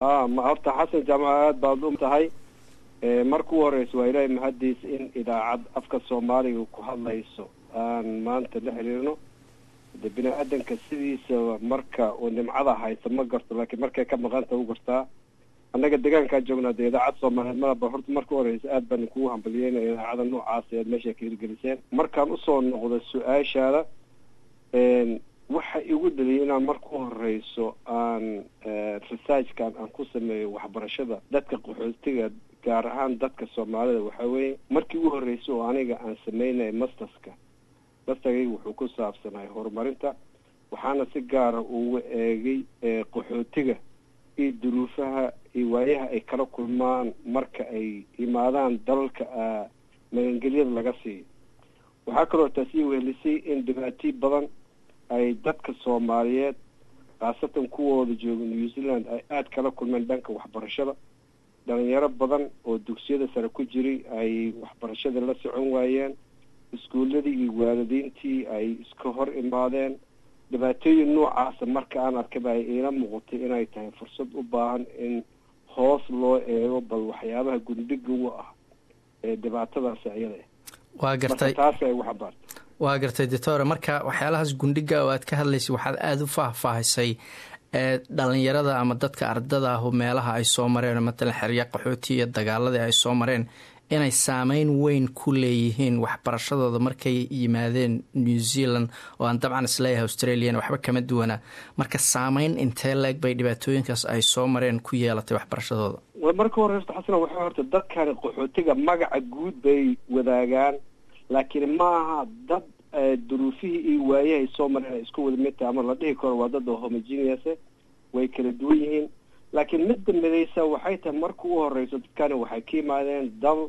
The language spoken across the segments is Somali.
ما horta xasan jaamacaad baad u tahay markuu horeeyay waa ilaahay mahadiis in idaacad afka Soomaaliga ku hadlayso aan maanta la xiriirno bini'aadanka sidiisa marka oo nimcada haysta ma garto laakiin markay ka maqanta u gartaa annaga deegaanka joognaa idaacad Soomaaliyeed ma horta markuu horeeyay aad baan ku hambalyeynaa idaacada noocaas ee meesha ka hirgeliseen markaan u soo noqdo su'aashaada waxa igu dhaliyay inaan markuu horeyso aan research-kan aan ku sameeyo waxbarashada dadka qaxootiga gaar ahaan dadka Soomaalida waxa weeye markii ugu horeysay oo aniga aan sameynay masterska wuxuu ku saabsanay horumarinta waxaana si gaar ah ugu eegay qaxootiga iyo duruufaha iyo waayaha ay kala kulmaan marka ay imaadaan dalalka magangelyada laga siiyo waxaa kaloo taasi weelisay in dhibaatooyin badan ay dadka Soomaaliyeed qaasatan kuwooda jooga New Zealand ay aad kala kulmeen dhanka waxbarashada dhalinyaro badan oo dugsiyada sare ku jiray ay waxbarashada la socon waayeen iskuuladii iyo waalidiintii ay iska hor imaadeen dhibaatooyin noocaas marka aan arkay ay ila muuqatay inay tahay fursad u baahan in hoos loo eego bal waxyaabaha gudbiga u ah ee dhibaatadaas ayada waa gartay doctor marka waxyaalahaas gundhiga oo aad ka hadlaysay waxaad aad u faahfaahisay dhalinyarada ama dadka ardada ah oo meelaha ay soo mareen matalan xerya qaxooti iyo dagaaladii ay soo mareen inay saameyn weyn ku leeyihiin waxbarashadooda markay yimaadeen New Zealand oo aan dabcan isleeyahay Australia waxba kama duwana marka saameyn intee leeg bay dhibaatooyinkaas ay soo mareen ku yeelatay waxbarashadooda marka hore xasan waxa horta dadkan qaxootiga magaca guud bay wadaagaan laakiin maaha dad duruufihii iyo waayaha soo mareen isku wada mid ama la dhihi karo waa dad homogeneous way kala duwan yihiin laakiin mid midaysa waxay tahay markii ugu horeyso dadkan waxay ka yimaadeen dal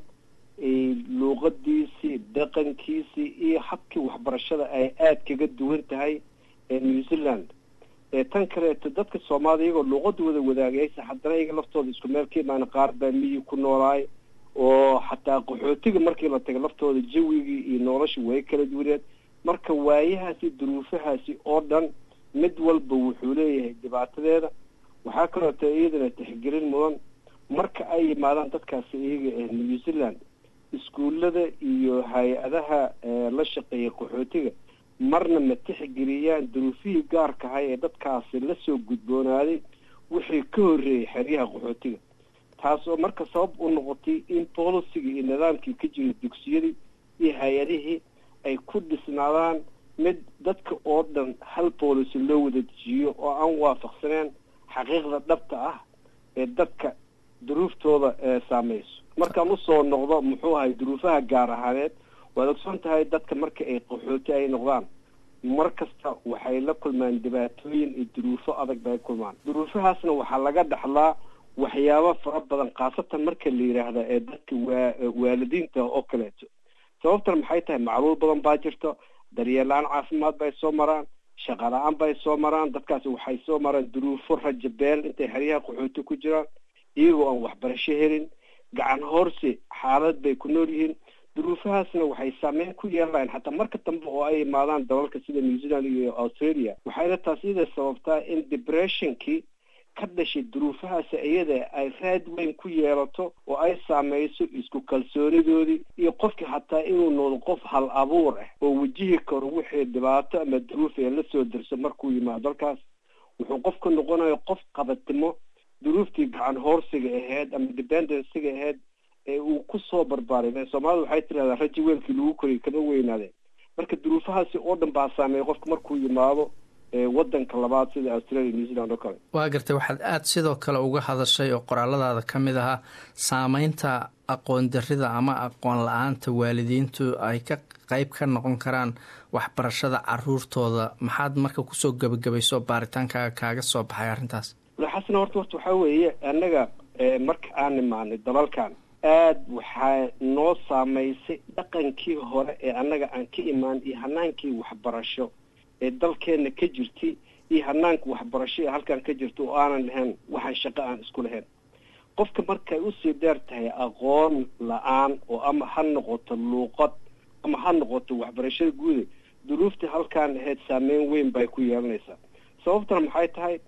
luqadiisii dhaqankiisii iyo habkii waxbarashada ay aad kaga duwan tahay New Zealand tan kale dadka Soomaaliyeed iyagoo luqadooda wadaagaysa haddana iyaga laftooda isku meel ka imaan qaar baa miyi ku noolaay oo xataa qaxootiga markii la tago laftooda jawigii iyo nolosha way kala duwaneed marka waayahaasi duruufahaasi oo dhan mid walba wuxuu leeyahay dhibaatadeeda waxaa kaloo iyadana tixgelin mudan marka ay yimaadaan dadkaasi iyaga ee New Zealand iskuulada iyo hay-adaha la shaqeeya qaxootiga marna ma tixgeliyaan duruufihii gaarka ah ee dadkaasi la soo gudboonaaday wixii ka horreeyay xeryaha qaxootiga taasoo marka sabab u noqotay in policy-ga iyo nidaamkii ka jiray dugsiyadii iyo hay-adihii ay ku dhisnaadaan mid dadka oo dhan hal policy loo wada dejiyo oo aan waafaqsaneen xaqiiqda dhabta ah ee dadka duruuftooda saamayso markaan u soo noqdo muxuu ahay duruufaha gaar ahaaneed waad ogsoon tahay dadka marka ay qaxooti ay noqdaan markasta waxay la kulmaan dhibaatooyin iyo duruufo adag bay kulmaan duruufahaasna waxaa laga dhaxlaa waxyaabo fara badan qaasatan marka la yiraahdo ee dadka waalidiinta oo kaleeto sababtan maxay tahay macluul badan baa jirto daryeelaan caafimaad bay soo maraan shaqo la'aan bay soo maraan dadkaasi waxay soo maraan duruufo rajabeel intay xeryaha qaxooti ku jiraan iyagoo aan waxbarasho helin gacan hoorsi xaalad bay ku nool yihiin duruufahaasna waxay saameyn ku yeelanayaan xataa marka dambe oo ay imaadaan dalalka sida New Zealand iyo Australia waxayna taasi sababtaa in depression-kii ka dhashay duruufahaasi iyada ay raad weyn ku yeelato oo ay saameyso isku kalsoonidoodii iyo qofkii xataa inuu noqdo qof hal abuur ah oo wajihi karo wixii dhibaato ama duruuf ee la soo dirso markuu yimaado dalkaas wuxuu qofka noqonayo qof qabatimo duruuftii gacan hoorsiga ahayd ama dependency-ga ahayd ee uu ku soo barbaaray Soomaalidu waxay tiraahdaa rajo weelkii lagu koray kama weynaadeen marka duruufahaasi oo dhan baa saameeyay qofka markuu yimaado wadanka labaad sida Australia New Zealand oo kale waa gartay waxaad aad sidoo kale uga hadashay oo qoraaladaada ka mid ahaa saameynta aqoon darrida ama aqoon la-aanta waalidiintu ay ka qayb ka noqon karaan waxbarashada caruurtooda maxaad marka kusoo gabagabayso baaritaankaaga kaaga soo baxay arrintaas xasan horta waxaa weeye annaga marka aan imaanay dalalkan aad waxaa noo saameysay dhaqankii hore ee annaga aan ka imaan iyo hanaankii waxbarasho ee dalkeena ka jirtay iyo hanaanka waxbarasho ee halkan ka jirto oo aanan lahayn waxaan shaqo aan isku lahayn qofka markay u sii dheer tahay aqoon la-aan oo ama ha noqoto luuqad ama ha noqoto waxbarashada guud duruuftii halkan ahayd saameyn weyn bay ku yeelanaysaa sababtana maxay tahay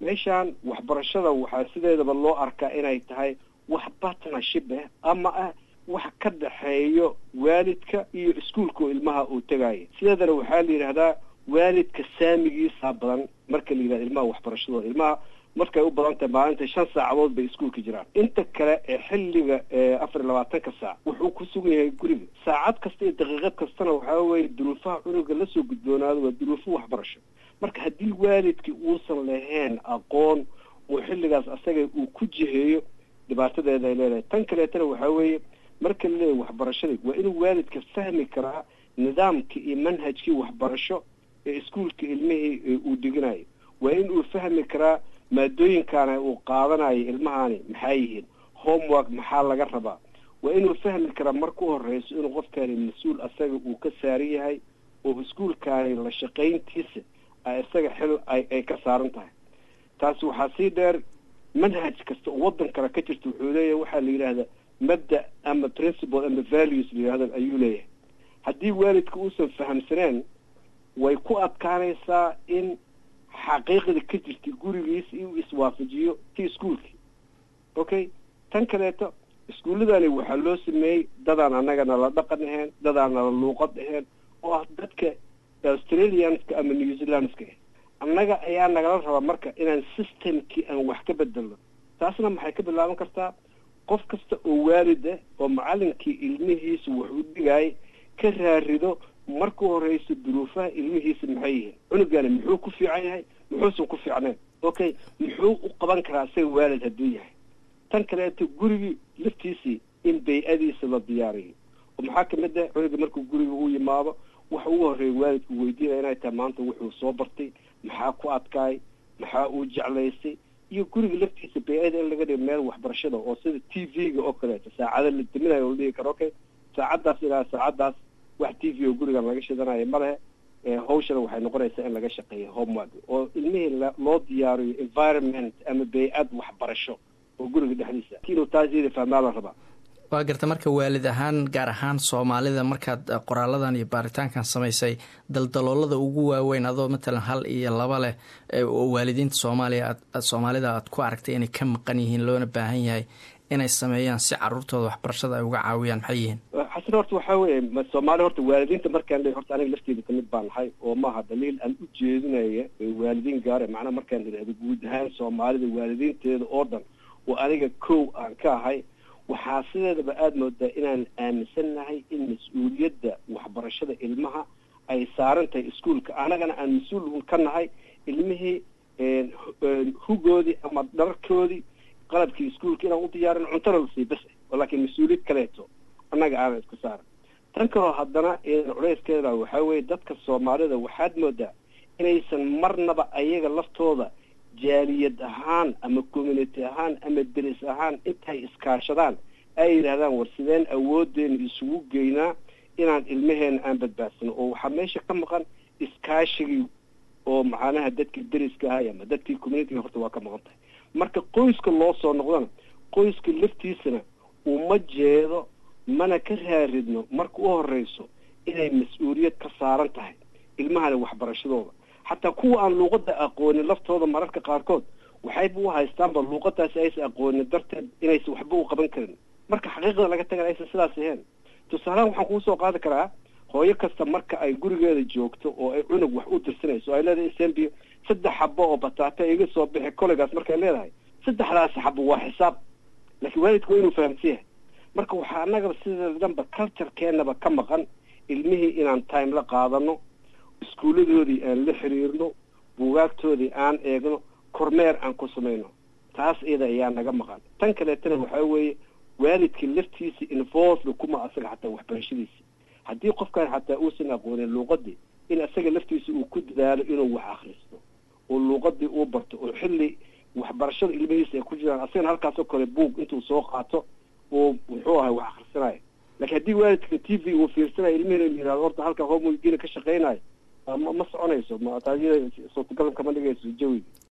meeshaan waxbarashada waxaa sideedaba loo arkaa inay tahay wax partnership ama wax ka dhaxeeyo waalidka iyo iskuulka ilmaha uu tagayo sideedana waxaa la yidhaahdaa waalidka saamigiisa badan marka la yidhahdo ilmaha waxbarashadooda ilmaha markay u badan tahay maalinta 5 saacadood bay iskuulka jiraan inta kale ee xilliga 24 saac wuxuu ku sugan yahay guriga saacad kasta iyo daqiiqad kastana waxaa weeye duruufaha cunuga la soo gudboonaado waa duruufo waxbarasho marka haddii waalidkii uusan lahayn aqoon oo xilligaas asaga uu ku jiheeyo dhibaatadeeda ay leedahay tan kaleetana waxaa weeye marka la leeyahay waxbarashada waa inuu waalidka fahmi karaa nidaamka iyo manhajkii waxbarasho ee iskuulka ilmihii uu dhiganayo waa inuu fahmi karaa maadooyinkaana uu qaadanayo ilmahani maxay yihiin homework maxaa laga rabaa waa inuu fahmi karaa marka u horeyso inuu qofkani mas-uul asaga uu ka saaran yahay oo iskuulkaani la shaqayntiisa isaga xil ay ka saaran tahay taasi waxaa sii dheer manhaj kasta oo waddan kale ka jirta wuxuu leeyahay waxaa la yidhaahdaa mabda ama principle ama values la yidhahdo ayuu leeyahay haddii waalidka uusan fahamsaneen way ku adkaanaysaa in xaqiiqda ka jirta gurigiisa inuu iswaafajiyo tii iskuulkii okay tan kaleeto iskuuladani waxaa loo sameeyey dadaan annagana la dhaqan ahayn dadaan la luuqad ahayn oo ah dadka Australianska ama New Zealandska annaga ayaa nagala rabaa marka inaan systemkii aan wax ka bedelno taasna maxay ka bilaaban kartaa qof kasta oo waalid oo macallinkii ilmihiisa wax u dhigay ka raarido markuu horeyso duruufaha ilmihiisa maxay yihiin cunugana muxuu ku fiican yahay muxuusan ku fiicnayn okay muxuu u qaban karaa say waalid hadduu yahay tan kaleeto gurigii laftiisii in bay'adiisa la diyaariyo oo maxaa ka mid ah cunuga markuu guriga u yimaado waxa ugu horeeya waalidku weydiinaya inay tahay maanta wuxuu soo bartay maxaa ku adkaay maxaa uu jeclaystay iyo guriga laftiisa bay'ada in laga dhigo meel waxbarashada oo sida TV-ga oo kaleeto saacada la diminayo oo dhihi karo okay saacadaas ilaa saacadaas wax TV oo guriga laga shidanayo ma lehe hawshana waxay noqonaysaa in laga shaqeeyo homework oo ilmihii loo diyaariyo environment ama bay'ad waxbarasho oo guriga dhexdiisa kiinuu taasiyada fahmaa la rabaa waa garta marka waalid ahaan gaar ahaan Soomaalida markaad qoraaladan iyo baaritaankan samaysay daldaloolada ugu waaweyn adoo matalan 1 iyo 2 leh oo waalidiinta Soomaalida aad ku aragtay inay ka maqan yihiin loona baahan yahay inay sameeyaan si carruurtooda waxbarashada ay uga caawiyaan maxay yihiin xasan horta waxa weeye Soomaali horta waalidiinta markaan leeyahay horta aniga lafteeda kamid baan nahay oo maaha daliil aan u jeedinayo waalidiin gaar ah macna markaan leeyahay guud ahaan Soomaalida waalidiinteeda oo dhan oo aniga koow aan ka ahay waxaa sideedaba aad moodaa inaan aaminsanahay in mas-uuliyadda waxbarashada ilmaha ay saaran tahay iskuulka anagana aan mas-uul ka nahay ilmihii hugoodii ama dharkoodii qalabkii iskuulka inaan u diyaarin cuntana la sii bas laakiin mas-uuliyad kaleeto annaga aanan iska saaran tan kaloo haddana culayskeeda waxaa weeye dadka Soomaalida waxaad moodaa inaysan marnaba ayaga laftooda jaaliyad ahaan ama community ahaan ama deris ahaan intay iskaashadaan ay yidhaahdaan war sideen awoodeena isugu geynaa inaan ilmaheena aan badbaadsano oo waxaa meesha ka maqan iskaashigii oo macnaha dadkii deriska ahaa ama dadkii community horta waa ka maqan tahay marka qoyska loo soo noqdana qoyska laftiisana uma jeedo mana ka raaridno marka u horeyso inay mas-uuliyad ka saaran tahay ilmahana waxbarashadooda حتى كوا أن لغة أقوين اللفظ هذا مرات كقاركود وحيبوا هايستانبا لغة أساس أقوين الدرت إن يسوحبوا قبل كرن مرك حقيقة لقيت تجا أساس سلاسهين تسألهم وحكوا سوق هذا كرا هو يكسر مرك أي جوري هذا جوكتو أو أي عنق وحود السنة سؤال هذا إنسان بي سد حبة وبتاعته يجي صوب بحكوا جاس مرك الليل هاي سد حلاس حبة وحساب لكن وين تكونوا فهمتيه مرك وحنا قبل سد جنب كلتر كأنه بكم مقن المهي إن عن تايم لقاضنه iskuuladoodii aan la xiriirno buugaagtoodii aan eegno kormeer aan ku samayno taas iyada ayaa naga maqan tan kaleetana waxaa weeye waalidka laftiisa involved kuma asaga xataa waxbarashadiisa haddii qofkan xataa uusan aqoonin luuqadii in asaga laftiisa uu ku dadaalo inuu wax akhristo oo luuqadii uu barto oo xilli waxbarashada ilmihiisa ay ku jiraan asagana halkaasoo kale buug intuu soo qaato oo muxuu ahay wax akhrisanayo laakiin haddii waalidka TV uu fiirsanayo ilmihiina yidhahdo horta halka homework ka shaqaynayo ma soconayso ma taagida suurtagal kama dhigayso jawiga